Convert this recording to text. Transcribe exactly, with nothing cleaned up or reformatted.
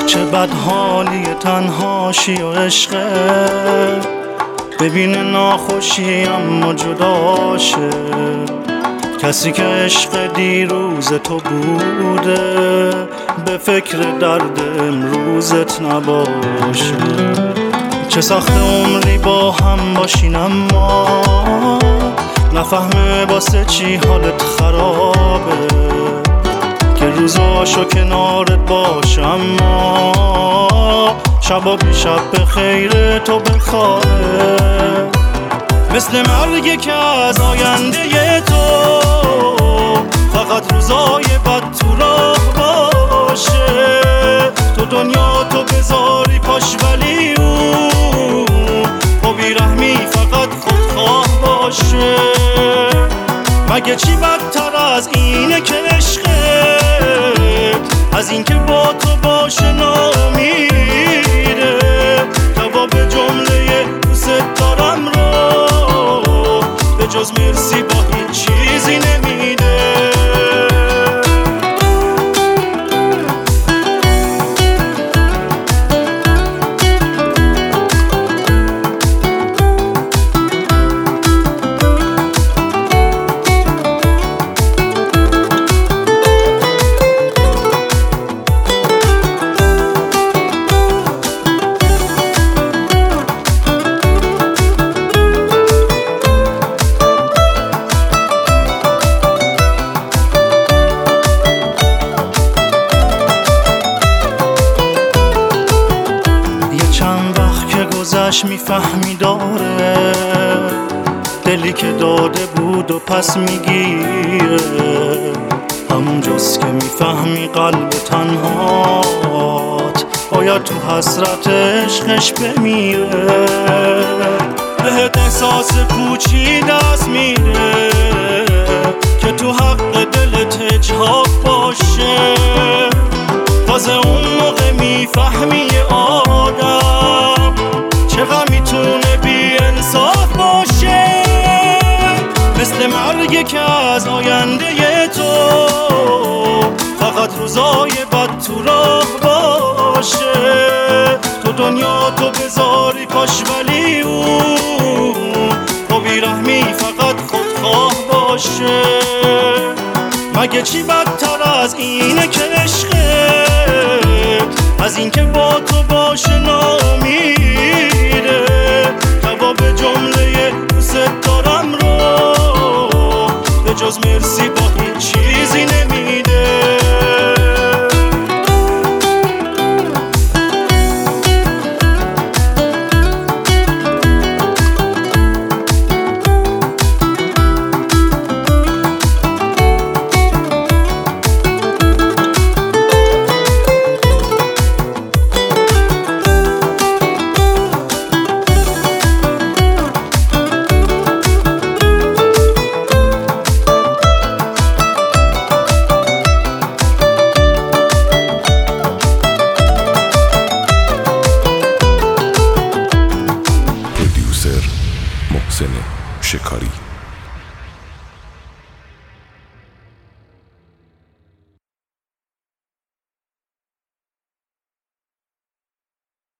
چه بد حالی تنهاشی و عشقه، ببینه ناخوشی اما جداشه. کسی که عشق دیروز تو بوده، به فکر درد امروزت نباشه. چه سخت عمری با هم باشین اما نفهمه واسه چی حالت خرابه. که روزاشو کنارت باشه اما شبا بی شب به خیر تو بخوابه. مثل مرگی که از آینده تو فقط روزای بد تو راه باشه. تو دنیا تو بذاری پاش ولی اون با بیرحمی فقط خودخواه باشه. مگه چی بدتر از اینه که عشقه، از این که با تو باشه نامیره. جواب جمله دوست دارم رو به جز مرسی با هیچ چیزی نمیده. میفهمی داره دلی که داده بود و پس میگیره. همون جز که میفهمی قلب تنهات باید تو حسرت عشقش بمیره. بهت احساس پوچی دست میده که تو حق دلت اجحاف باشه. تازه اون موقع میفهمی آدم چقدر میتونه بی انصاف باشه. مثل مرگی که از آینده تو فقط روزای بد تو راه باشه. تو دنیا تو بذاری پاش ولی اون با بیرحمی فقط خودخواه باشه. مگه چی بدتر از اینه که عشقه، از این که با تو باشه نامیره. جواب جمله دوست دارم رو به جز مرسی با هیچ چیزی نمیده. محسن شکاری.